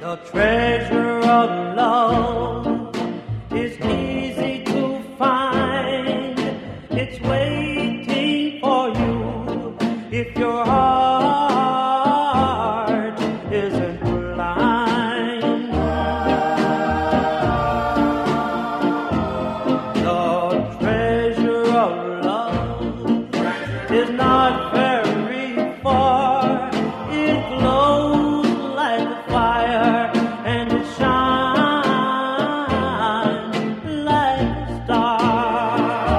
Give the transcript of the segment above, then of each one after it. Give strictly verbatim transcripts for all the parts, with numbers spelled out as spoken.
The treasure of love is easy to find. It's waiting for you if your heart isn't blind. The treasure of love is not very far. It glows like a fire, and it shines like a star.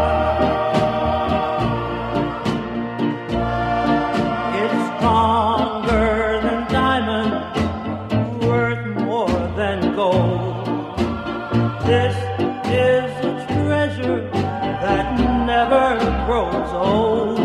It's stronger than diamonds, worth more than gold. This is a treasure that never grows old.